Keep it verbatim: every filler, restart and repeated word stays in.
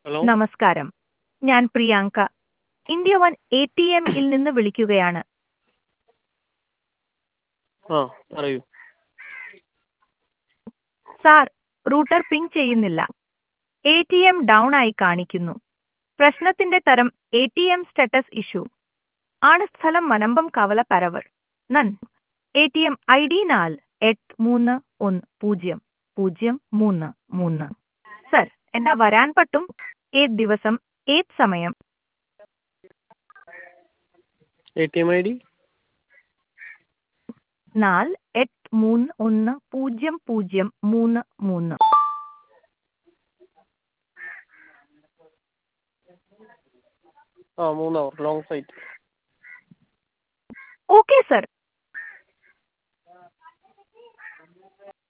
Hello. നമസ്കാരം. ഞാൻ Priyanka. India one A T എമ്മിൽ നിന്ന് വിളിക്കുകയാണ്. ആ പറയൂ. സാർ, റൂട്ടർ പിങ് ചെയ്യുന്നില്ല. എ ടി എം ഡൗൺ ആയി കാണിക്കുന്നു. പ്രശ്നത്തിന്റെ തരം A T M status issue ആണ്. സ്ഥലം മനമ്പം കവല പരവർ. നൻ A T M I D നാല് എട്ട് മൂന്ന് ഒന്ന് പൂജ്യം പൂജ്യം മൂന്ന് മൂന്ന്. സർ, എന്നാ വരാൻ പറ്റും? ഏത് ദിവസം, ഏത് സമയം? A T M I D നാല് എട്ട് മൂന്ന് ഒന്ന് പൂജ്യം പൂജ്യം മൂന്ന് മൂന്ന്. ആ മൂന്ന് അവർ ലോങ് സൈറ്റ്. Okay sir.